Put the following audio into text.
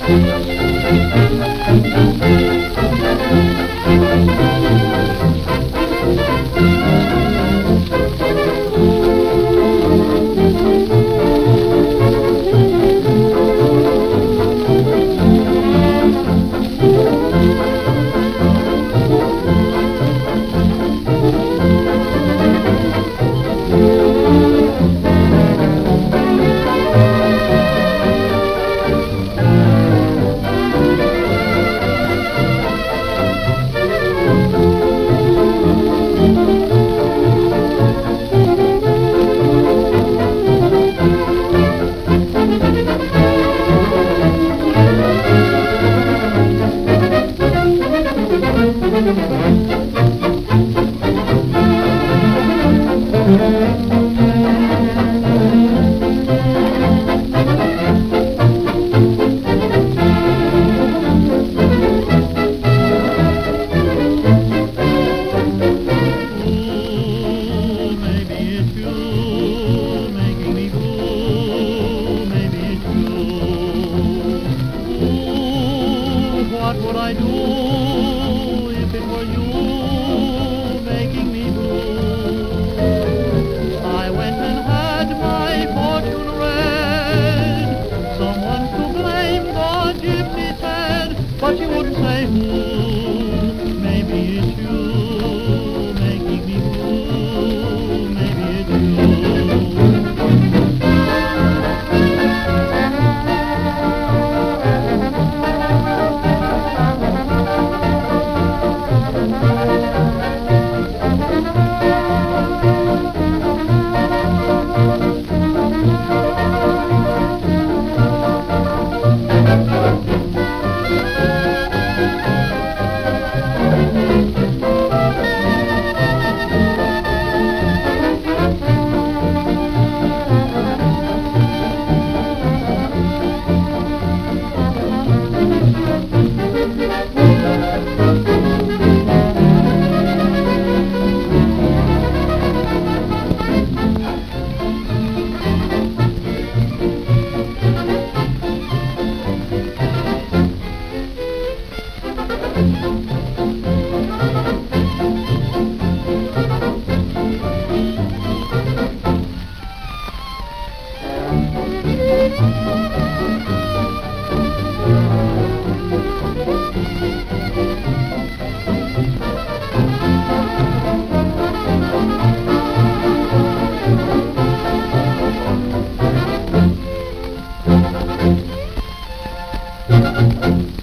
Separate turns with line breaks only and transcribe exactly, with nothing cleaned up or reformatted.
What would I do if it were you making me blue? I went and had my fortune read. Someone's to blame, the gypsy said, but she wouldn't say who. Maybe it's you making me blue. Maybe it's you.
Thank you.